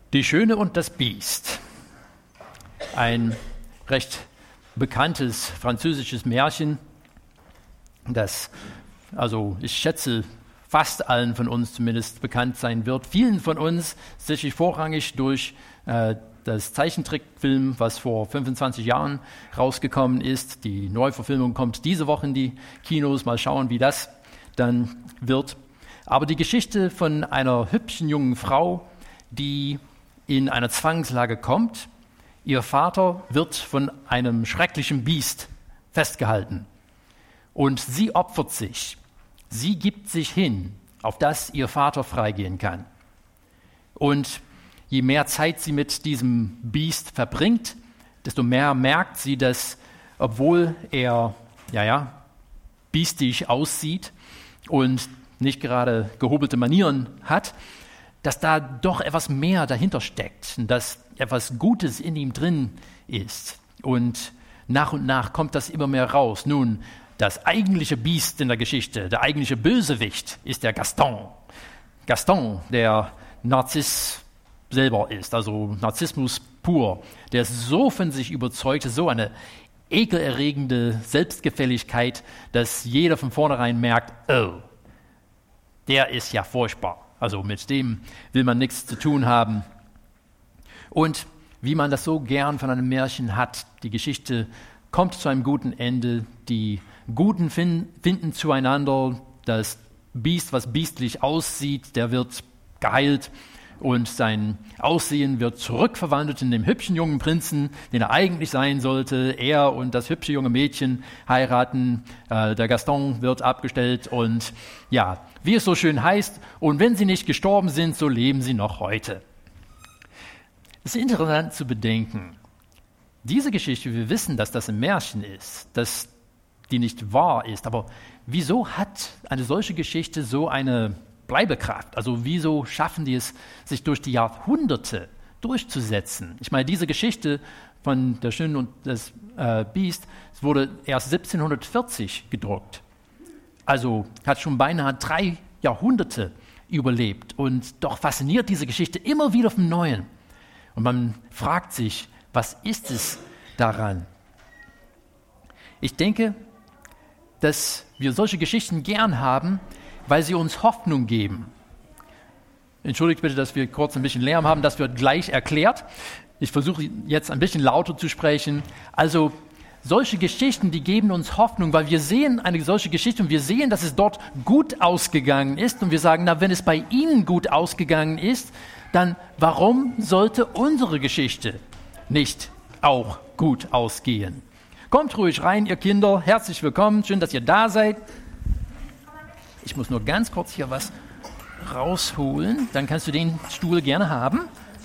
Die Schöne und das Biest. Ein recht bekanntes französisches Märchen, das, also ich schätze, fast allen von uns zumindest bekannt sein wird. Vielen von uns sicherlich vorrangig durch das Zeichentrickfilm, was vor 25 Jahren rausgekommen ist. Die Neuverfilmung kommt diese Woche in die Kinos. Mal schauen, wie das dann wird. Aber die Geschichte von einer hübschen jungen Frau, die in einer Zwangslage kommt. Ihr Vater wird von einem schrecklichen Biest festgehalten. Und sie opfert sich. Sie gibt sich hin, auf das ihr Vater freigehen kann. Und je mehr Zeit sie mit diesem Biest verbringt, desto mehr merkt sie, dass, obwohl er, biestig aussieht und nicht gerade gehobelte Manieren hat, dass da doch etwas mehr dahinter steckt, dass etwas Gutes in ihm drin ist. Und nach kommt das immer mehr raus. Nun, das eigentliche Biest in der Geschichte, der eigentliche Bösewicht ist der Gaston. Gaston, der Narziss selber ist, also Narzissmus pur. Der ist so von sich überzeugt, so eine ekelerregende Selbstgefälligkeit, dass jeder von vornherein merkt, oh, der ist ja furchtbar. Also mit dem will man nichts zu tun haben. Und wie man das so gern von einem Märchen hat, die Geschichte kommt zu einem guten Ende, die Guten finden zueinander, das Biest, was biestlich aussieht, der wird geheilt und sein Aussehen wird zurückverwandelt in den hübschen jungen Prinzen, den er eigentlich sein sollte. Er und das hübsche junge Mädchen heiraten, der Gaston wird abgestellt und ja, wie es so schön heißt, und wenn sie nicht gestorben sind, so leben sie noch heute. Es ist interessant zu bedenken, diese Geschichte, wir wissen, dass das ein Märchen ist, dass die nicht wahr ist, aber wieso hat eine solche Geschichte so eine Bleibekraft? Also wieso schaffen die es, sich durch die Jahrhunderte durchzusetzen? Ich meine, diese Geschichte von der Schönen und das Biest wurde erst 1740 gedruckt. Also hat schon beinahe 3 Jahrhunderte überlebt. Und doch fasziniert diese Geschichte immer wieder vom Neuen. Und man fragt sich, was ist es daran? Ich denke, dass wir solche Geschichten gern haben, weil sie uns Hoffnung geben. Entschuldigt bitte, dass wir kurz ein bisschen Lärm haben, das wird gleich erklärt. Ich versuche jetzt ein bisschen lauter zu sprechen. Also solche Geschichten, die geben uns Hoffnung, weil wir sehen eine solche Geschichte und wir sehen, dass es dort gut ausgegangen ist und wir sagen, na, wenn es bei ihnen gut ausgegangen ist, dann warum sollte unsere Geschichte nicht auch gut ausgehen? Kommt ruhig rein, ihr Kinder, herzlich willkommen, schön, dass ihr da seid. Ich muss nur ganz kurz hier was rausholen, dann kannst du den Stuhl gerne haben.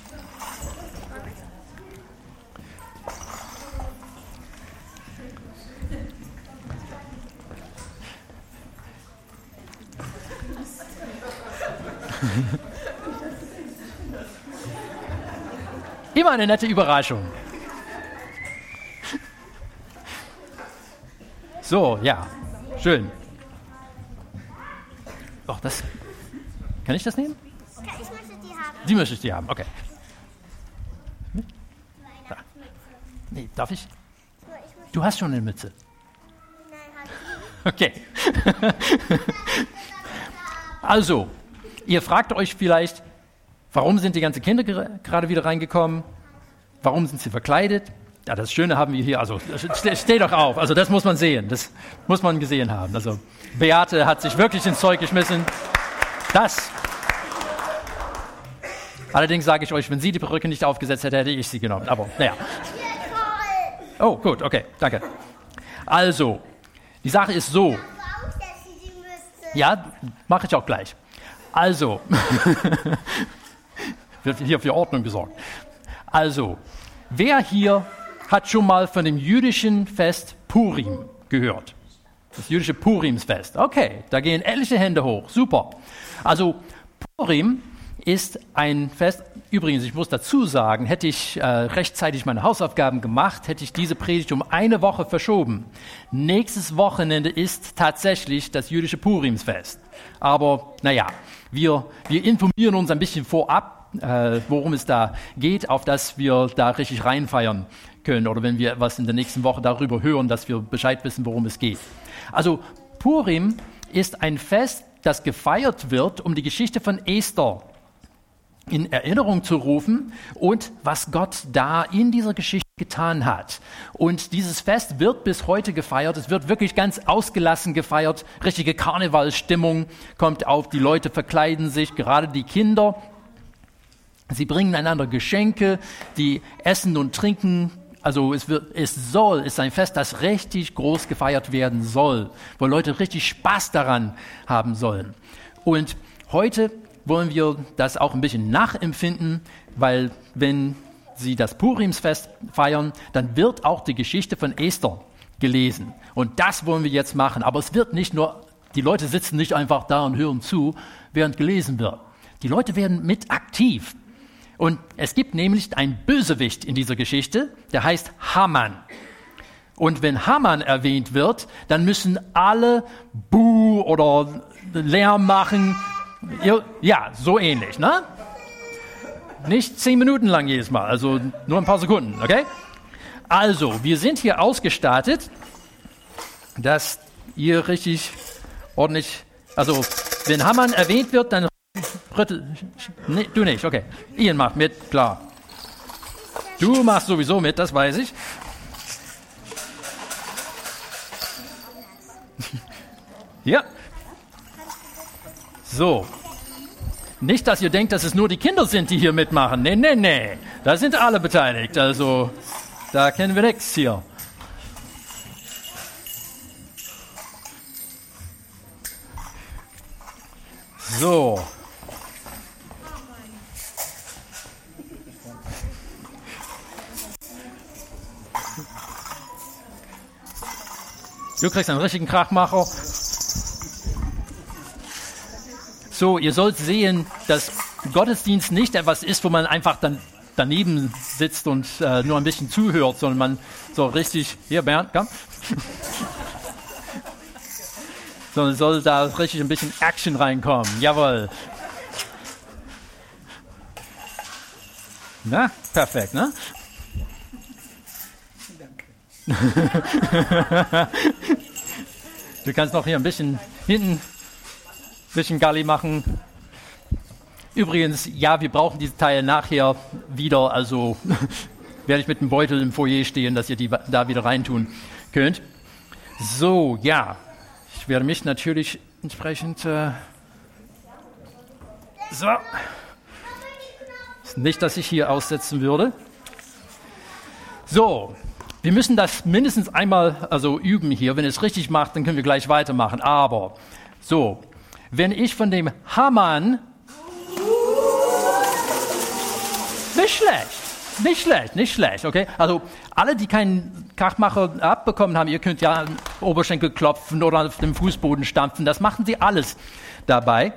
Immer eine nette Überraschung. So, ja, schön. Doch, das. Kann ich das nehmen? Okay, ich möchte die haben. Die möchte ich die haben, okay. Da. Nee, darf ich? Du hast schon eine Mütze. Nein, Okay. Also, ihr fragt euch vielleicht, warum sind die ganzen Kinder gerade wieder reingekommen? Warum sind sie verkleidet? Ja, das Schöne haben wir hier, also steh doch auf, also das muss man sehen, das muss man gesehen haben. Also Beate hat sich wirklich ins Zeug geschmissen. Das. Allerdings sage ich euch, wenn sie die Perücke nicht aufgesetzt hätte, hätte ich sie genommen. Aber naja. Oh, gut, okay, danke. Also, die Sache ist so. Ja, mache ich auch gleich. Also, wird hier für Ordnung gesorgt. Also, wer hier hat schon mal von dem jüdischen Fest Purim gehört? Das jüdische Purimsfest. Okay, da gehen etliche Hände hoch. Super. Also, Purim ist ein Fest. Übrigens, ich muss dazu sagen, hätte ich rechtzeitig meine Hausaufgaben gemacht, hätte ich diese Predigt um eine Woche verschoben. Nächstes Wochenende ist tatsächlich das jüdische Purimsfest. Aber naja, wir informieren uns ein bisschen vorab, worum es da geht, auf das wir da richtig reinfeiern können. Oder wenn wir etwas in der nächsten Woche darüber hören, dass wir Bescheid wissen, worum es geht. Also Purim ist ein Fest, das gefeiert wird, um die Geschichte von Esther in Erinnerung zu rufen und was Gott da in dieser Geschichte getan hat. Und dieses Fest wird bis heute gefeiert. Es wird wirklich ganz ausgelassen gefeiert. Richtige Karnevalsstimmung kommt auf. Die Leute verkleiden sich, gerade die Kinder. Sie bringen einander Geschenke, die essen und trinken. Also es ist ein Fest, das richtig groß gefeiert werden soll, wo Leute richtig Spaß daran haben sollen. Und heute wollen wir das auch ein bisschen nachempfinden, weil wenn Sie das Purimsfest feiern, dann wird auch die Geschichte von Esther gelesen. Und das wollen wir jetzt machen. Aber es wird nicht nur, die Leute sitzen nicht einfach da und hören zu, während gelesen wird. Die Leute werden mit aktiv. Und es gibt nämlich einen Bösewicht in dieser Geschichte, der heißt Haman. Und wenn Haman erwähnt wird, dann müssen alle Buh oder Lärm machen. Ja, so ähnlich, ne? Nicht 10 Minuten lang jedes Mal, also nur ein paar Sekunden, okay? Also, wir sind hier ausgestattet, dass ihr richtig ordentlich, also wenn Haman erwähnt wird, dann nee, du nicht, okay. Ian macht mit, klar. Du machst sowieso mit, das weiß ich. Ja. So. Nicht, dass ihr denkt, dass es nur die Kinder sind, die hier mitmachen. Nee. Da sind alle beteiligt. Also, da kennen wir nichts hier. So. Du kriegst einen richtigen Krachmacher. So, ihr sollt sehen, dass Gottesdienst nicht etwas ist, wo man einfach dann daneben sitzt und nur ein bisschen zuhört, sondern man so richtig, hier Bernd, komm. Sondern soll da richtig ein bisschen Action reinkommen. Jawohl. Na, perfekt, ne? Du kannst noch hier ein bisschen hinten bisschen Galli machen. Übrigens, ja, wir brauchen diese Teile nachher wieder, also werde ich mit dem Beutel im Foyer stehen, dass ihr die da wieder reintun könnt. So, ja, ich werde mich natürlich entsprechend so. Nicht, dass ich hier aussetzen würde. So, wir müssen das mindestens einmal also üben hier. Wenn ihr es richtig macht, dann können wir gleich weitermachen. Aber, so, wenn ich von dem Haman... Nicht schlecht, okay? Also, alle, die keinen Krachmacher abbekommen haben, ihr könnt ja an den Oberschenkel klopfen oder auf dem Fußboden stampfen. Das machen sie alles dabei.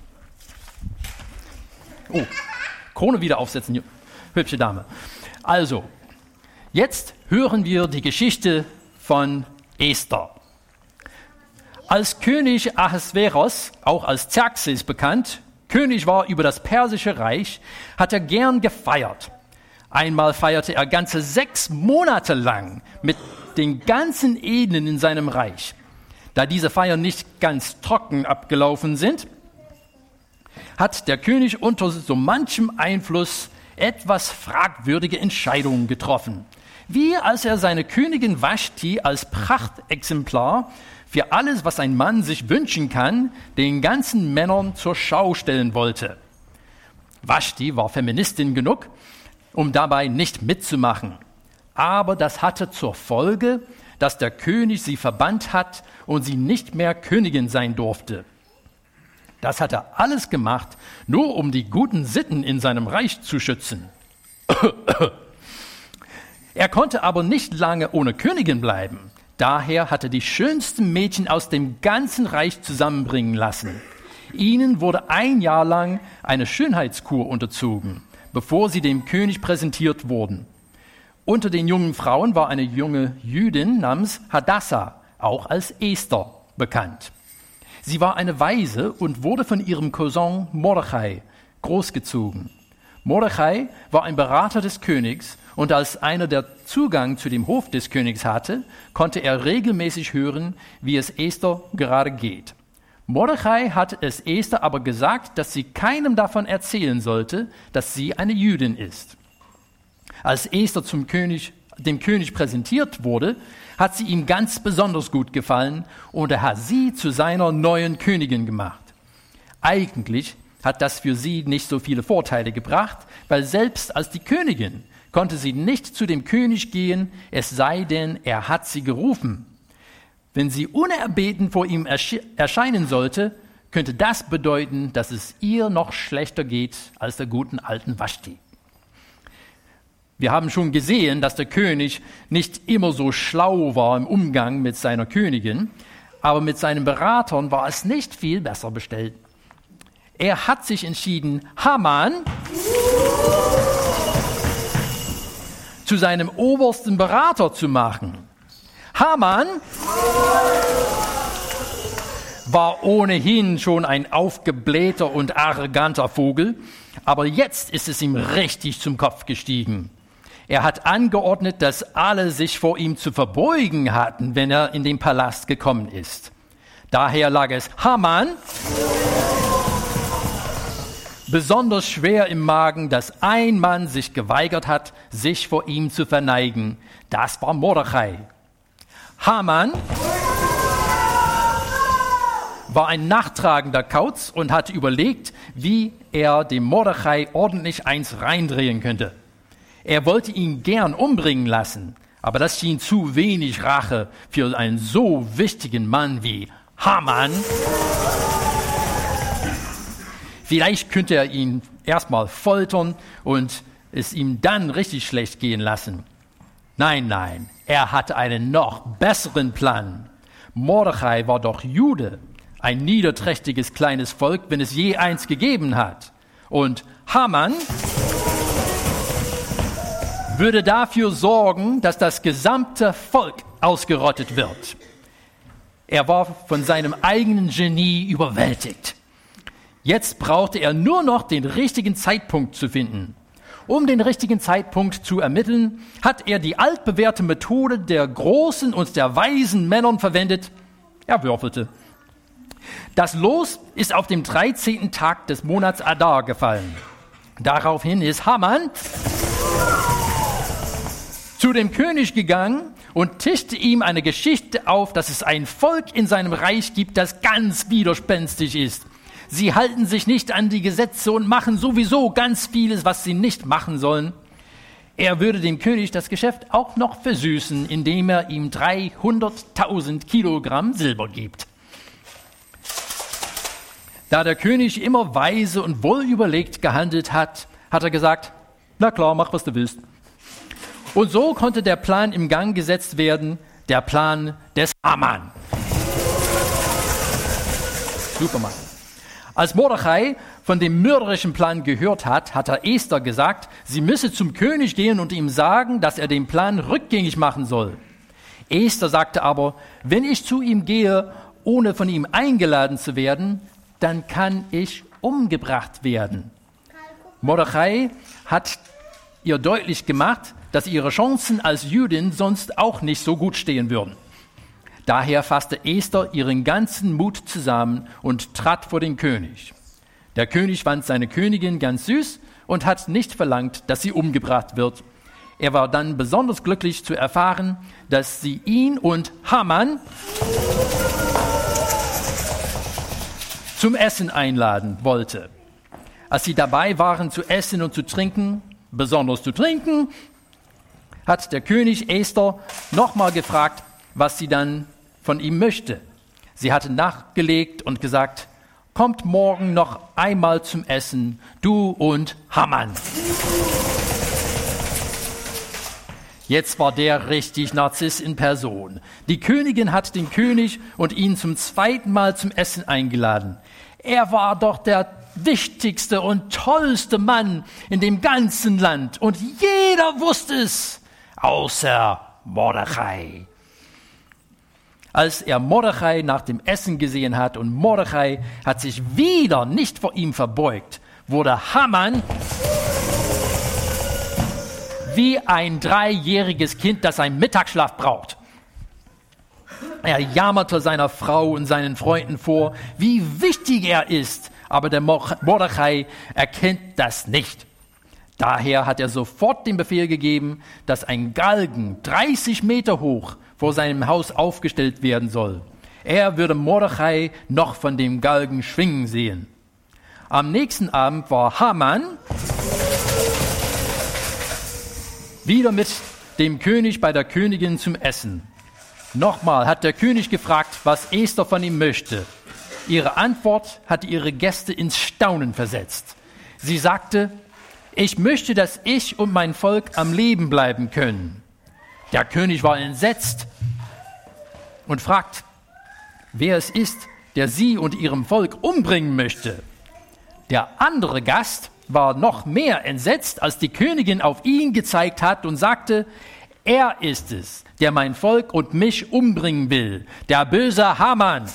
Oh, Krone wieder aufsetzen, hübsche Dame. Also, jetzt hören wir die Geschichte von Esther. Als König Ahasveros, auch als Xerxes bekannt, König war über das persische Reich, hat er gern gefeiert. Einmal feierte er ganze 6 Monate lang mit den ganzen Edlen in seinem Reich. Da diese Feiern nicht ganz trocken abgelaufen sind, hat der König unter so manchem Einfluss etwas fragwürdige Entscheidungen getroffen. Wie als er seine Königin Vashti als Prachtexemplar für alles, was ein Mann sich wünschen kann, den ganzen Männern zur Schau stellen wollte. Vashti war Feministin genug, um dabei nicht mitzumachen. Aber das hatte zur Folge, dass der König sie verbannt hat und sie nicht mehr Königin sein durfte. Das hat er alles gemacht, nur um die guten Sitten in seinem Reich zu schützen. Er konnte aber nicht lange ohne Königin bleiben. Daher hat er die schönsten Mädchen aus dem ganzen Reich zusammenbringen lassen. Ihnen wurde 1 Jahr lang eine Schönheitskur unterzogen, bevor sie dem König präsentiert wurden. Unter den jungen Frauen war eine junge Jüdin namens Hadassah, auch als Esther, bekannt. Sie war eine Waise und wurde von ihrem Cousin Mordechai großgezogen. Mordechai war ein Berater des Königs und als einer, der Zugang zu dem Hof des Königs hatte, konnte er regelmäßig hören, wie es Esther gerade geht. Mordechai hat es Esther aber gesagt, dass sie keinem davon erzählen sollte, dass sie eine Jüdin ist. Als Esther dem König präsentiert wurde, hat sie ihm ganz besonders gut gefallen und er hat sie zu seiner neuen Königin gemacht. Eigentlich hat das für sie nicht so viele Vorteile gebracht, weil selbst als die Königin konnte sie nicht zu dem König gehen, es sei denn, er hat sie gerufen. Wenn sie unerbeten vor ihm erscheinen sollte, könnte das bedeuten, dass es ihr noch schlechter geht als der guten alten Vashti. Wir haben schon gesehen, dass der König nicht immer so schlau war im Umgang mit seiner Königin, aber mit seinen Beratern war es nicht viel besser bestellt. Er hat sich entschieden, Haman zu seinem obersten Berater zu machen. Haman war ohnehin schon ein aufgeblähter und arroganter Vogel, aber jetzt ist es ihm richtig zum Kopf gestiegen. Er hat angeordnet, dass alle sich vor ihm zu verbeugen hatten, wenn er in den Palast gekommen ist. Daher lag es Haman besonders schwer im Magen, dass ein Mann sich geweigert hat, sich vor ihm zu verneigen. Das war Mordechai. Haman war ein nachtragender Kauz und hatte überlegt, wie er dem Mordechai ordentlich eins reindrehen könnte. Er wollte ihn gern umbringen lassen, aber das schien zu wenig Rache für einen so wichtigen Mann wie Haman. Vielleicht könnte er ihn erstmal foltern und es ihm dann richtig schlecht gehen lassen. Nein, er hatte einen noch besseren Plan. Mordechai war doch Jude, ein niederträchtiges kleines Volk, wenn es je eins gegeben hat. Und Haman würde dafür sorgen, dass das gesamte Volk ausgerottet wird. Er war von seinem eigenen Genie überwältigt. Jetzt brauchte er nur noch den richtigen Zeitpunkt zu finden. Um den richtigen Zeitpunkt zu ermitteln, hat er die altbewährte Methode der großen und der weisen Männern verwendet. Er würfelte. Das Los ist auf dem 13. Tag des Monats Adar gefallen. Daraufhin ist Haman zu dem König gegangen und tischte ihm eine Geschichte auf, dass es ein Volk in seinem Reich gibt, das ganz widerspenstig ist. Sie halten sich nicht an die Gesetze und machen sowieso ganz vieles, was sie nicht machen sollen. Er würde dem König das Geschäft auch noch versüßen, indem er ihm 300.000 Kilogramm Silber gibt. Da der König immer weise und wohlüberlegt gehandelt hat, hat er gesagt, na klar, mach, was du willst. Und so konnte der Plan im Gang gesetzt werden, der Plan des Haman. Superman. Als Mordechai von dem mörderischen Plan gehört hat, hat er Esther gesagt, sie müsse zum König gehen und ihm sagen, dass er den Plan rückgängig machen soll. Esther sagte aber, wenn ich zu ihm gehe, ohne von ihm eingeladen zu werden, dann kann ich umgebracht werden. Mordechai hat ihr deutlich gemacht, dass ihre Chancen als Jüdin sonst auch nicht so gut stehen würden. Daher fasste Esther ihren ganzen Mut zusammen und trat vor den König. Der König fand seine Königin ganz süß und hat nicht verlangt, dass sie umgebracht wird. Er war dann besonders glücklich zu erfahren, dass sie ihn und Haman zum Essen einladen wollte. Als sie dabei waren zu essen und zu trinken, besonders zu trinken, hat der König Esther nochmal gefragt, was sie dann von ihm möchte. Sie hatte nachgelegt und gesagt, kommt morgen noch einmal zum Essen, du und Haman. Jetzt war der richtig Narziss in Person. Die Königin hat den König und ihn zum zweiten Mal zum Essen eingeladen. Er war doch der wichtigste und tollste Mann in dem ganzen Land und jeder wusste es, außer Mordechai. Als er Mordechai nach dem Essen gesehen hat und Mordechai hat sich wieder nicht vor ihm verbeugt, wurde Haman wie ein 3-jähriges Kind, das einen Mittagsschlaf braucht. Er jammerte seiner Frau und seinen Freunden vor, wie wichtig er ist, aber der Mordechai erkennt das nicht. Daher hat er sofort den Befehl gegeben, dass ein Galgen 30 Meter hoch vor seinem Haus aufgestellt werden soll. Er würde Mordechai noch von dem Galgen schwingen sehen. Am nächsten Abend war Haman wieder mit dem König bei der Königin zum Essen. Nochmal hat der König gefragt, was Esther von ihm möchte. Ihre Antwort hat ihre Gäste ins Staunen versetzt. Sie sagte, ich möchte, dass ich und mein Volk am Leben bleiben können. Der König war entsetzt und fragt, wer es ist, der sie und ihrem Volk umbringen möchte. Der andere Gast war noch mehr entsetzt, als die Königin auf ihn gezeigt hat und sagte, er ist es, der mein Volk und mich umbringen will, der böse Haman.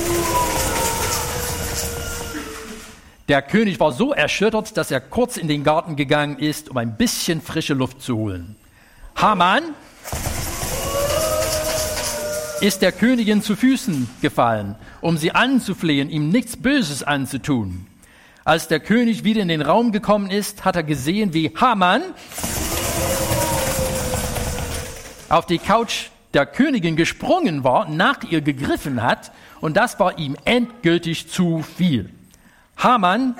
Der König war so erschüttert, dass er kurz in den Garten gegangen ist, um ein bisschen frische Luft zu holen. Haman ist der Königin zu Füßen gefallen, um sie anzuflehen, ihm nichts Böses anzutun. Als der König wieder in den Raum gekommen ist, hat er gesehen, wie Haman auf die Couch der Königin gesprungen war, nach ihr gegriffen hat, und das war ihm endgültig zu viel. Haman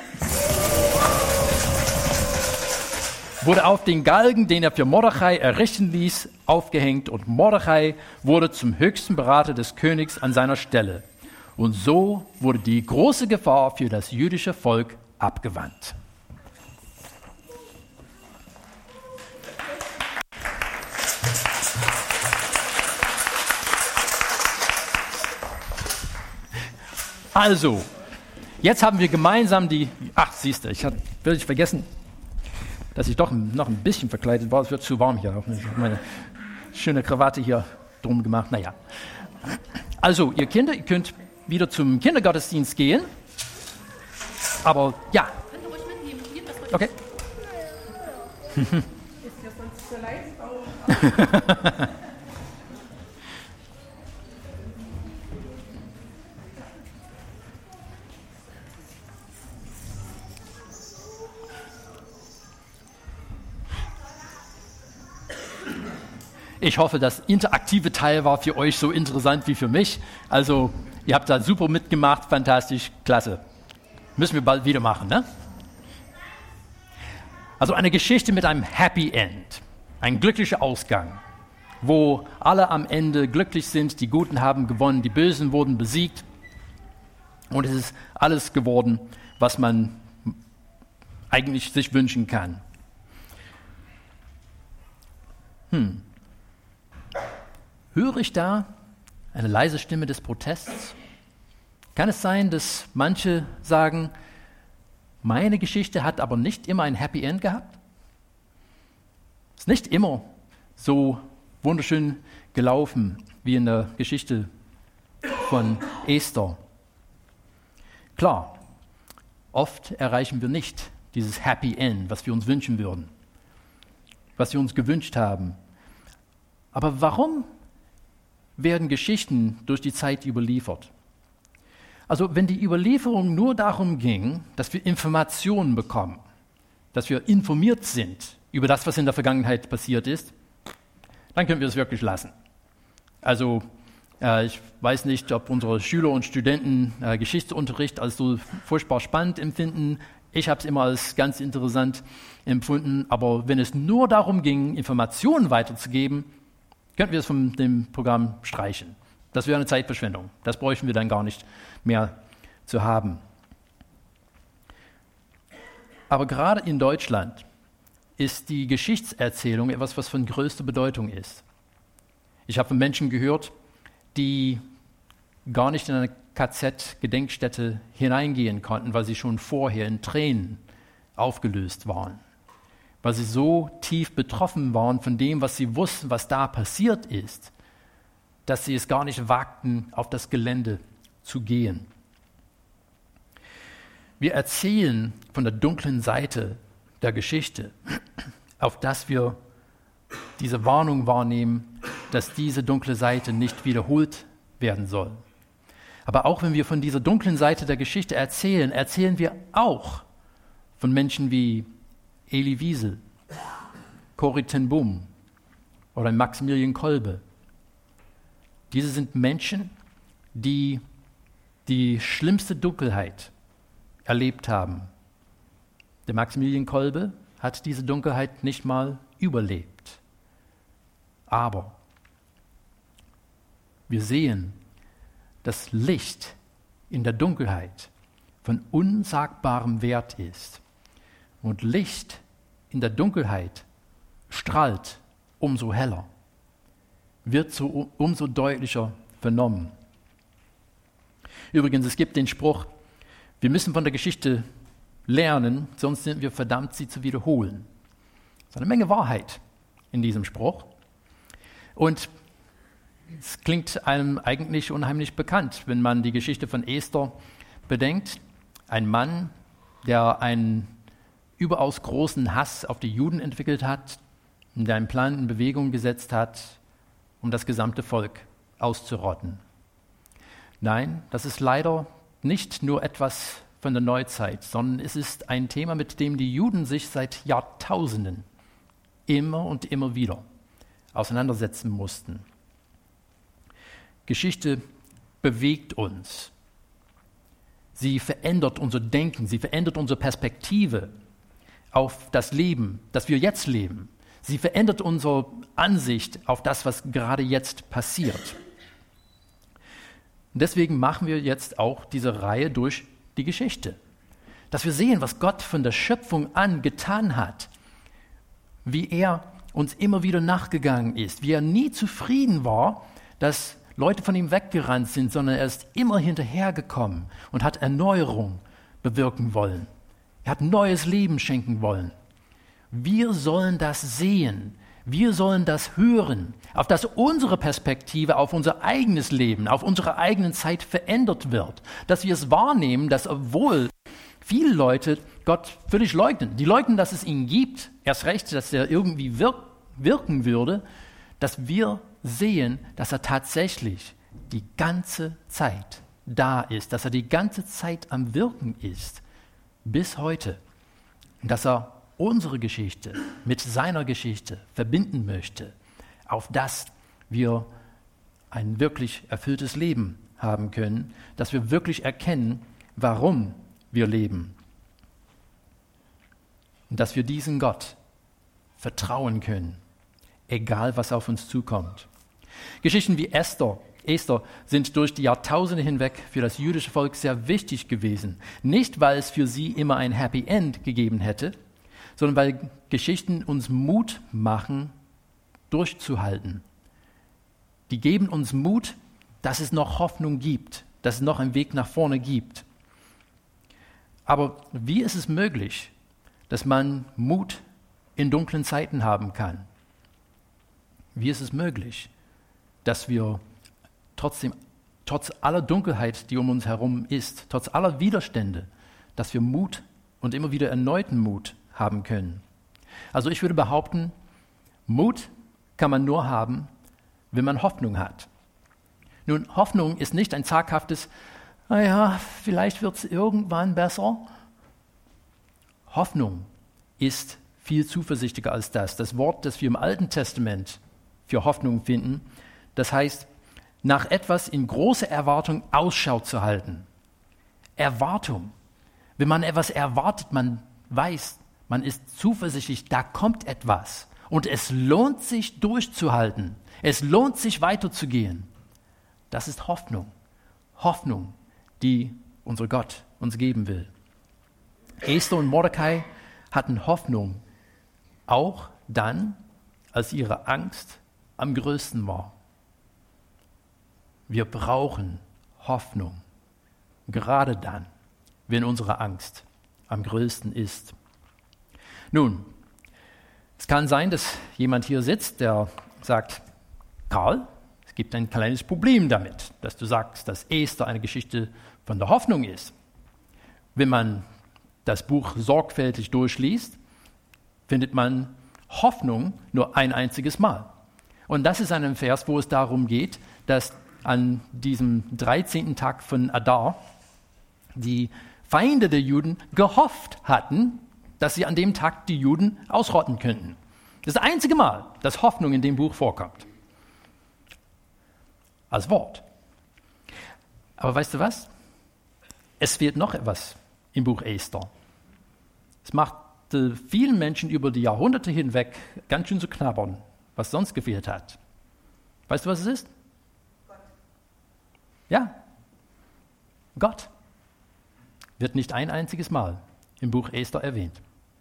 wurde auf den Galgen, den er für Mordechai errichten ließ, aufgehängt, und Mordechai wurde zum höchsten Berater des Königs an seiner Stelle. Und so wurde die große Gefahr für das jüdische Volk abgewandt. Also, jetzt haben wir gemeinsam siehst du, ich hatte wirklich vergessen, dass ich doch noch ein bisschen verkleidet war. Es wird zu warm hier. Ich habe meine schöne Krawatte hier drum gemacht. Naja. Also, ihr Kinder, ihr könnt wieder zum Kindergottesdienst gehen. Aber ja. Okay. Ist ja sonst so leid. Ich hoffe, das interaktive Teil war für euch so interessant wie für mich. Also, ihr habt da super mitgemacht, fantastisch, klasse. Müssen wir bald wieder machen, ne? Also eine Geschichte mit einem Happy End, ein glücklicher Ausgang, wo alle am Ende glücklich sind, die Guten haben gewonnen, die Bösen wurden besiegt und es ist alles geworden, was man eigentlich sich wünschen kann. Höre ich da eine leise Stimme des Protests? Kann es sein, dass manche sagen, meine Geschichte hat aber nicht immer ein Happy End gehabt? Ist nicht immer so wunderschön gelaufen wie in der Geschichte von Esther. Klar, oft erreichen wir nicht dieses Happy End, was wir uns wünschen würden, was wir uns gewünscht haben. Aber warum werden Geschichten durch die Zeit überliefert? Also wenn die Überlieferung nur darum ging, dass wir Informationen bekommen, dass wir informiert sind über das, was in der Vergangenheit passiert ist, dann können wir es wirklich lassen. Also ich weiß nicht, ob unsere Schüler und Studenten Geschichtsunterricht als so furchtbar spannend empfinden. Ich habe es immer als ganz interessant empfunden. Aber wenn es nur darum ging, Informationen weiterzugeben, könnten wir es von dem Programm streichen. Das wäre eine Zeitverschwendung. Das bräuchten wir dann gar nicht mehr zu haben. Aber gerade in Deutschland ist die Geschichtserzählung etwas, was von größter Bedeutung ist. Ich habe von Menschen gehört, die gar nicht in eine KZ-Gedenkstätte hineingehen konnten, weil sie schon vorher in Tränen aufgelöst waren, weil sie so tief betroffen waren von dem, was sie wussten, was da passiert ist, dass sie es gar nicht wagten, auf das Gelände zu gehen. Wir erzählen von der dunklen Seite der Geschichte, auf das wir diese Warnung wahrnehmen, dass diese dunkle Seite nicht wiederholt werden soll. Aber auch wenn wir von dieser dunklen Seite der Geschichte erzählen, erzählen wir auch von Menschen wie Elie Wiesel, Corrie ten Boom oder Maximilian Kolbe. Diese sind Menschen, die die schlimmste Dunkelheit erlebt haben. Der Maximilian Kolbe hat diese Dunkelheit nicht mal überlebt. Aber wir sehen, dass Licht in der Dunkelheit von unsagbarem Wert ist. Und Licht in der Dunkelheit strahlt umso heller, wird so umso deutlicher vernommen. Übrigens, es gibt den Spruch, wir müssen von der Geschichte lernen, sonst sind wir verdammt, sie zu wiederholen. Es ist eine Menge Wahrheit in diesem Spruch. Und es klingt einem eigentlich unheimlich bekannt, wenn man die Geschichte von Esther bedenkt. Ein Mann, der einen überaus großen Hass auf die Juden entwickelt hat und der einen Plan in Bewegung gesetzt hat, um das gesamte Volk auszurotten. Nein, das ist leider nicht nur etwas von der Neuzeit, sondern es ist ein Thema, mit dem die Juden sich seit Jahrtausenden immer und immer wieder auseinandersetzen mussten. Geschichte bewegt uns. Sie verändert unser Denken, sie verändert unsere Perspektive auf das Leben, das wir jetzt leben. Sie verändert unsere Ansicht auf das, was gerade jetzt passiert. Und deswegen machen wir jetzt auch diese Reihe durch die Geschichte. Dass wir sehen, was Gott von der Schöpfung an getan hat, wie er uns immer wieder nachgegangen ist, wie er nie zufrieden war, dass Leute von ihm weggerannt sind, sondern er ist immer hinterhergekommen und hat Erneuerung bewirken wollen. Er hat neues Leben schenken wollen. Wir sollen das sehen, wir sollen das hören, auf dass unsere Perspektive auf unser eigenes Leben, auf unsere eigene Zeit verändert wird, dass wir es wahrnehmen, dass obwohl viele Leute Gott völlig leugnen, die leugnen, dass es ihn gibt, erst recht, dass er irgendwie wirken würde, dass wir sehen, dass er tatsächlich die ganze Zeit da ist, dass er die ganze Zeit am Wirken ist, bis heute, und dass er unsere Geschichte mit seiner Geschichte verbinden möchte, auf das wir ein wirklich erfülltes Leben haben können, dass wir wirklich erkennen, warum wir leben. Und dass wir diesen Gott vertrauen können, egal was auf uns zukommt. Geschichten wie Esther sind durch die Jahrtausende hinweg für das jüdische Volk sehr wichtig gewesen. Nicht, weil es für sie immer ein Happy End gegeben hätte, sondern weil Geschichten uns Mut machen, durchzuhalten. Die geben uns Mut, dass es noch Hoffnung gibt, dass es noch einen Weg nach vorne gibt. Aber wie ist es möglich, dass man Mut in dunklen Zeiten haben kann? Wie ist es möglich, dass wir trotzdem, trotz aller Dunkelheit, die um uns herum ist, trotz aller Widerstände, dass wir Mut und immer wieder erneuten Mut haben können? Also ich würde behaupten, Mut kann man nur haben, wenn man Hoffnung hat. Nun, Hoffnung ist nicht ein zaghaftes, naja, vielleicht wird es irgendwann besser. Hoffnung ist viel zuversichtlicher als das. Das Wort, das wir im Alten Testament für Hoffnung finden, das heißt, nach etwas in großer Erwartung Ausschau zu halten. Erwartung. Wenn man etwas erwartet, man weiß, man ist zuversichtlich, da kommt etwas. Und es lohnt sich durchzuhalten. Es lohnt sich weiterzugehen. Das ist Hoffnung. Hoffnung, die unser Gott uns geben will. Esther und Mordecai hatten Hoffnung, auch dann, als ihre Angst am größten war. Wir brauchen Hoffnung, gerade dann, wenn unsere Angst am größten ist. Nun, es kann sein, dass jemand hier sitzt, der sagt, Karl, es gibt ein kleines Problem damit, dass du sagst, dass Esther eine Geschichte von der Hoffnung ist. Wenn man das Buch sorgfältig durchliest, findet man Hoffnung nur ein einziges Mal. Und das ist ein Vers, wo es darum geht, dass an diesem 13. Tag von Adar die Feinde der Juden gehofft hatten, dass sie an dem Tag die Juden ausrotten könnten. Das ist das einzige Mal, dass Hoffnung in dem Buch vorkommt. Als Wort. Aber weißt du was? Es fehlt noch etwas im Buch Esther. Es machte vielen Menschen über die Jahrhunderte hinweg ganz schön zu knabbern, was sonst gefehlt hat. Weißt du, was es ist? Gott. Ja, Gott wird nicht ein einziges Mal im Buch Esther erwähnt.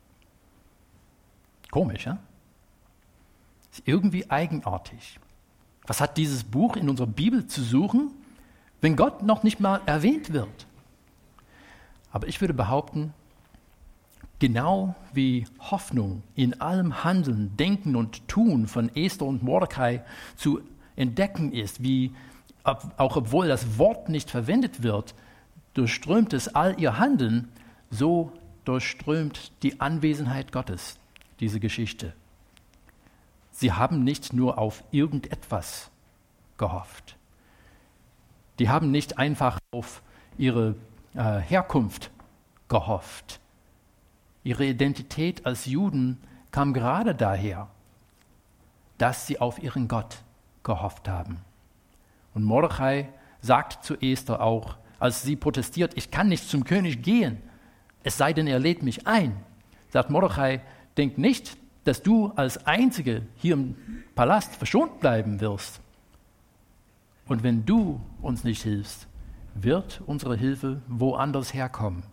Komisch, ja? Ist irgendwie eigenartig. Was hat dieses Buch in unserer Bibel zu suchen, wenn Gott noch nicht mal erwähnt wird? Aber ich würde behaupten, genau wie Hoffnung in allem Handeln, Denken und Tun von Esther und Mordecai zu entdecken ist, wie auch obwohl das Wort nicht verwendet wird, durchströmt es all ihr Handeln, so durchströmt die Anwesenheit Gottes diese Geschichte. Sie haben nicht nur auf irgendetwas gehofft. Die haben nicht einfach auf ihre Herkunft gehofft. Ihre Identität als Juden kam gerade daher, dass sie auf ihren Gott gehofft haben. Und Mordechai sagt zu Esther auch, als sie protestiert, ich kann nicht zum König gehen, es sei denn, er lädt mich ein. Sagt Mordechai, denk nicht, dass du als Einzige hier im Palast verschont bleiben wirst. Und wenn du uns nicht hilfst, wird unsere Hilfe woanders herkommen.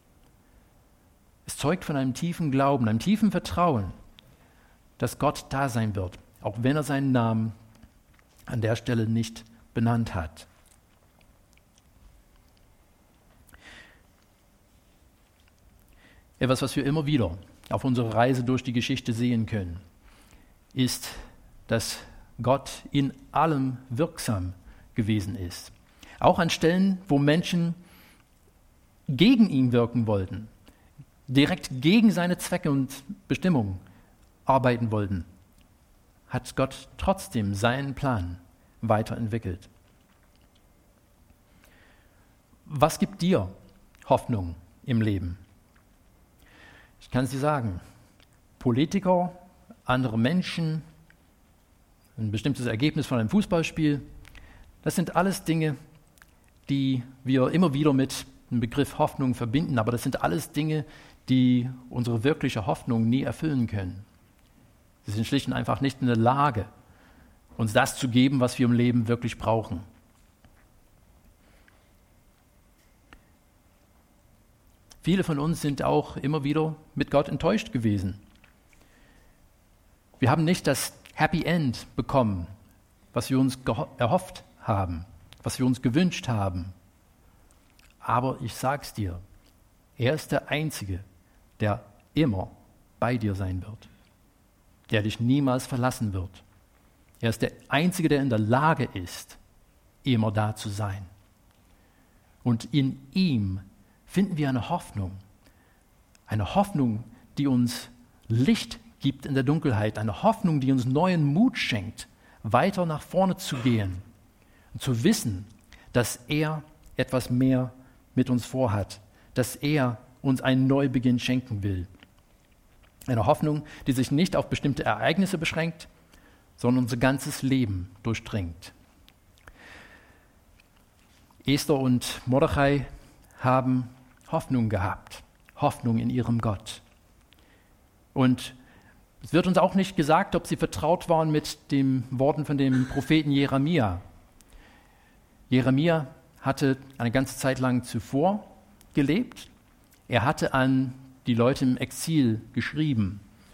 Es zeugt von einem tiefen Glauben, einem tiefen Vertrauen, dass Gott da sein wird, auch wenn er seinen Namen an der Stelle nicht benannt hat. Etwas, was wir immer wieder auf unserer Reise durch die Geschichte sehen können, ist, dass Gott in allem wirksam gewesen ist. Auch an Stellen, wo Menschen gegen ihn wirken wollten, direkt gegen seine Zwecke und Bestimmungen arbeiten wollten, hat Gott trotzdem seinen Plan weiterentwickelt. Was gibt dir Hoffnung im Leben? Ich kann es dir sagen, Politiker, andere Menschen, ein bestimmtes Ergebnis von einem Fußballspiel, das sind alles Dinge, die wir immer wieder mit dem Begriff Hoffnung verbinden, aber das sind alles Dinge, die unsere wirkliche Hoffnung nie erfüllen können. Sie sind schlicht und einfach nicht in der Lage, uns das zu geben, was wir im Leben wirklich brauchen. Viele von uns sind auch immer wieder mit Gott enttäuscht gewesen. Wir haben nicht das Happy End bekommen, was wir uns erhofft haben, was wir uns gewünscht haben. Aber ich sag's dir, er ist der Einzige, der immer bei dir sein wird, der dich niemals verlassen wird. Er ist der Einzige, der in der Lage ist, immer da zu sein. Und in ihm finden wir eine Hoffnung, die uns Licht gibt in der Dunkelheit, eine Hoffnung, die uns neuen Mut schenkt, weiter nach vorne zu gehen und zu wissen, dass er etwas mehr mit uns vorhat, dass er uns einen Neubeginn schenken will. Eine Hoffnung, die sich nicht auf bestimmte Ereignisse beschränkt, sondern unser ganzes Leben durchdringt. Esther und Mordechai haben Hoffnung gehabt, Hoffnung in ihrem Gott. Und es wird uns auch nicht gesagt, ob sie vertraut waren mit den Worten von dem Propheten Jeremia. Jeremia hatte eine ganze Zeit lang zuvor gelebt. Er hatte an die Leute im Exil geschrieben.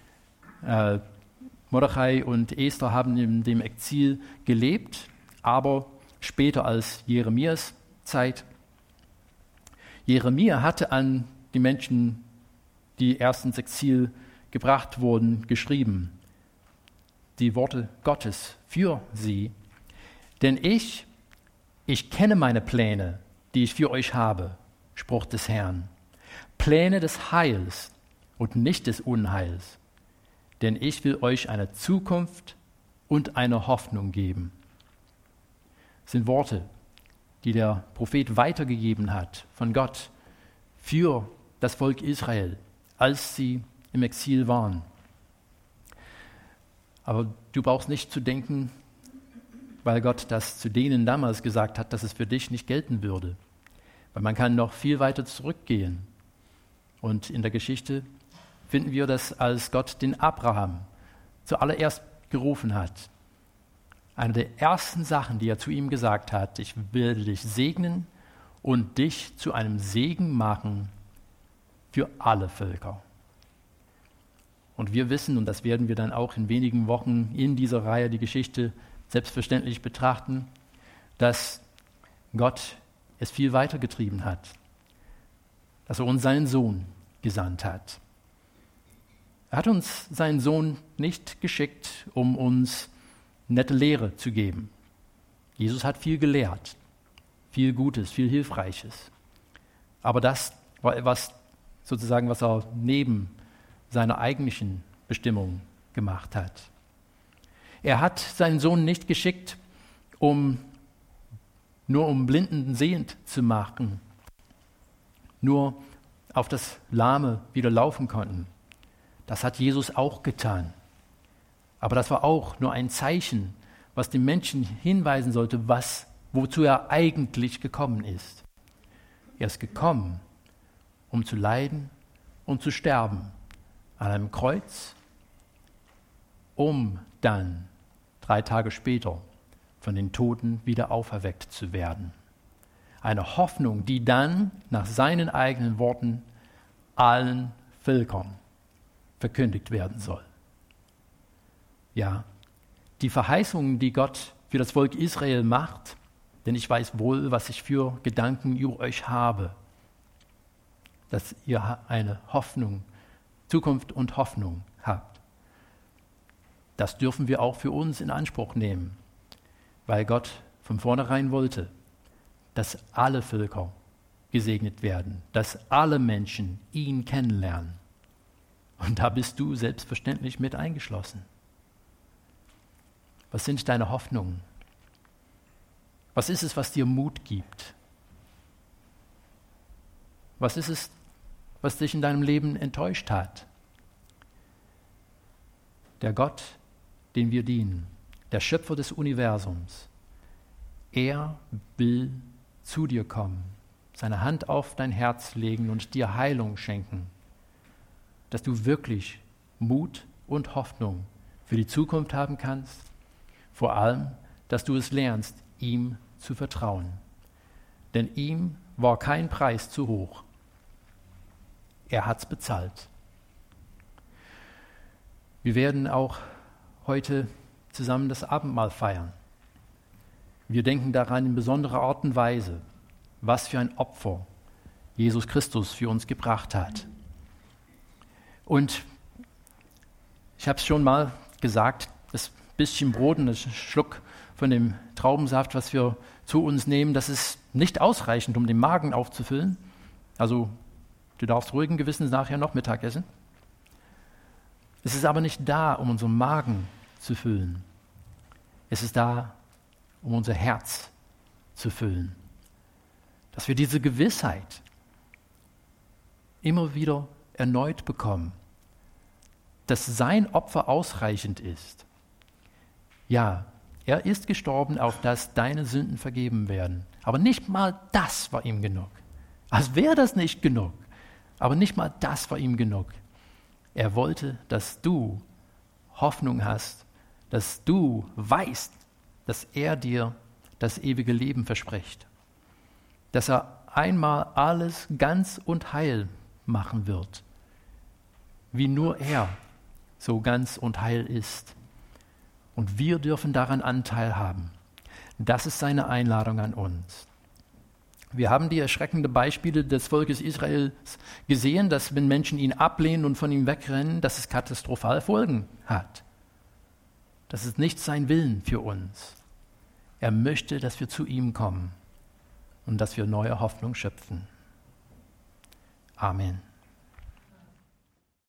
Mordechai und Esther haben in dem Exil gelebt, aber später als Jeremias Zeit. Jeremia hatte an die Menschen, die erst ins Exil gebracht wurden, geschrieben. Die Worte Gottes für sie. Denn ich kenne meine Pläne, die ich für euch habe, Spruch des Herrn. Pläne des Heils und nicht des Unheils, denn ich will euch eine Zukunft und eine Hoffnung geben. Das sind Worte, die der Prophet weitergegeben hat von Gott für das Volk Israel, als sie im Exil waren. Aber du brauchst nicht zu denken, weil Gott das zu denen damals gesagt hat, dass es für dich nicht gelten würde. Weil man kann noch viel weiter zurückgehen. Und in der Geschichte finden wir das, als Gott den Abraham zuallererst gerufen hat. Eine der ersten Sachen, die er zu ihm gesagt hat: Ich werde dich segnen und dich zu einem Segen machen für alle Völker. Und wir wissen, und das werden wir dann auch in wenigen Wochen in dieser Reihe die Geschichte selbstverständlich betrachten, dass Gott es viel weiter getrieben hat, dass er uns seinen Sohn gesandt hat. Er hat uns seinen Sohn nicht geschickt, um uns nette Lehre zu geben. Jesus hat viel gelehrt, viel Gutes, viel Hilfreiches. Aber das war etwas, sozusagen, was er neben seiner eigentlichen Bestimmung gemacht hat. Er hat seinen Sohn nicht geschickt, nur um Blinden sehend zu machen, nur auf das Lahme wieder laufen konnten. Das hat Jesus auch getan. Aber das war auch nur ein Zeichen, was dem Menschen hinweisen sollte, wozu er eigentlich gekommen ist. Er ist gekommen, um zu leiden und zu sterben an einem Kreuz, um dann 3 Tage später von den Toten wieder auferweckt zu werden. Eine Hoffnung, die dann nach seinen eigenen Worten allen Völkern verkündigt werden soll. Ja, die Verheißungen, die Gott für das Volk Israel macht, denn ich weiß wohl, was ich für Gedanken über euch habe, dass ihr eine Hoffnung, Zukunft und Hoffnung habt. Das dürfen wir auch für uns in Anspruch nehmen, weil Gott von vornherein wollte, dass alle Völker gesegnet werden, dass alle Menschen ihn kennenlernen. Und da bist du selbstverständlich mit eingeschlossen. Was sind deine Hoffnungen? Was ist es, was dir Mut gibt? Was ist es, was dich in deinem Leben enttäuscht hat? Der Gott, den wir dienen, der Schöpfer des Universums, er will zu dir kommen, seine Hand auf dein Herz legen und dir Heilung schenken, dass du wirklich Mut und Hoffnung für die Zukunft haben kannst, vor allem, dass du es lernst, ihm zu vertrauen. Denn ihm war kein Preis zu hoch. Er hat's bezahlt. Wir werden auch heute zusammen das Abendmahl feiern. Wir denken daran in besonderer Art und Weise, was für ein Opfer Jesus Christus für uns gebracht hat. Und ich habe es schon mal gesagt, das bisschen Brot und ein Schluck von dem Traubensaft, was wir zu uns nehmen, das ist nicht ausreichend, um den Magen aufzufüllen. Also du darfst ruhigen Gewissens nachher noch Mittag essen. Es ist aber nicht da, um unseren Magen zu füllen. Es ist da, um unser Herz zu füllen. Dass wir diese Gewissheit immer wieder erneut bekommen, dass sein Opfer ausreichend ist. Ja, er ist gestorben, auf dass deine Sünden vergeben werden. Aber nicht mal das war ihm genug. Als wäre das nicht genug. Aber nicht mal das war ihm genug. Er wollte, dass du Hoffnung hast, dass du weißt, dass er dir das ewige Leben verspricht. Dass er einmal alles ganz und heil machen wird, wie nur er so ganz und heil ist. Und wir dürfen daran Anteil haben. Das ist seine Einladung an uns. Wir haben die erschreckenden Beispiele des Volkes Israels gesehen, dass wenn Menschen ihn ablehnen und von ihm wegrennen, dass es katastrophale Folgen hat. Das ist nicht sein Willen für uns. Er möchte, dass wir zu ihm kommen und dass wir neue Hoffnung schöpfen. Amen.